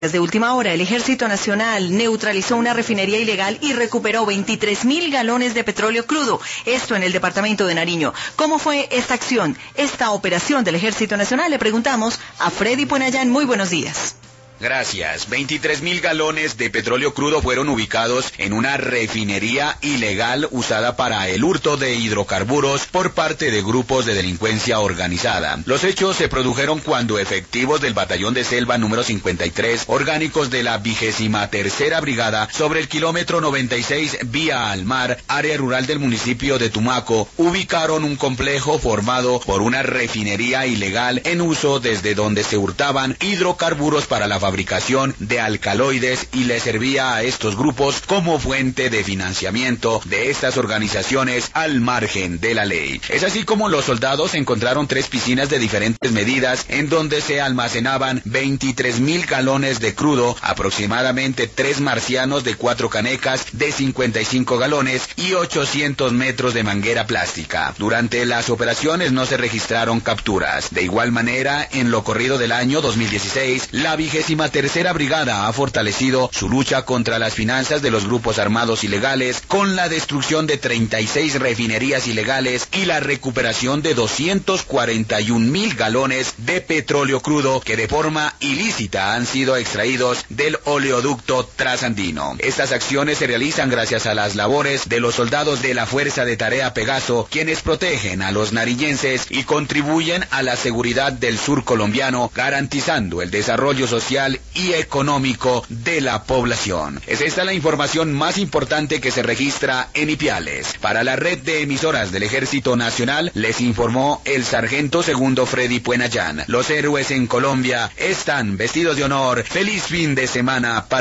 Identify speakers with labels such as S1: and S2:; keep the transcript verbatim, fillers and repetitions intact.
S1: De última hora, el Ejército Nacional neutralizó una refinería ilegal y recuperó veintitrés mil galones de petróleo crudo. Esto en el departamento de Nariño. ¿Cómo fue esta acción, esta operación del Ejército Nacional? Le preguntamos a Freddy Puenayán. Muy buenos días.
S2: Gracias. veintitrés mil galones de petróleo crudo fueron ubicados en una refinería ilegal usada para el hurto de hidrocarburos por parte de grupos de delincuencia organizada. Los hechos se produjeron cuando efectivos del batallón de selva número cincuenta y tres, orgánicos de la vigésima tercera brigada, sobre el kilómetro noventa y seis vía al mar, área rural del municipio de Tumaco, ubicaron un complejo formado por una refinería ilegal en uso desde donde se hurtaban hidrocarburos para la fabricación fabricación de alcaloides y le servía a estos grupos como fuente de financiamiento de estas organizaciones al margen de la ley. Es así como los soldados encontraron tres piscinas de diferentes medidas en donde se almacenaban veintitrés mil galones de crudo, aproximadamente tres marcianos de cuatro canecas de cincuenta y cinco galones y ochocientos metros de manguera plástica. Durante las operaciones no se registraron capturas. De igual manera, en lo corrido del año dos mil dieciséis, la vigésima tercera brigada ha fortalecido su lucha contra las finanzas de los grupos armados ilegales con la destrucción de treinta y seis refinerías ilegales y la recuperación de doscientos cuarenta y un mil galones de petróleo crudo que de forma ilícita han sido extraídos del oleoducto trasandino. Estas acciones se realizan gracias a las labores de los soldados de la Fuerza de Tarea Pegaso, quienes protegen a los nariñenses y contribuyen a la seguridad del sur colombiano, garantizando el desarrollo social y económico de la población. Es esta la información más importante que se registra en Ipiales. Para la red de emisoras del Ejército Nacional, les informó el sargento segundo Freddy Puenayán. Los héroes en Colombia están vestidos de honor. Feliz fin de semana para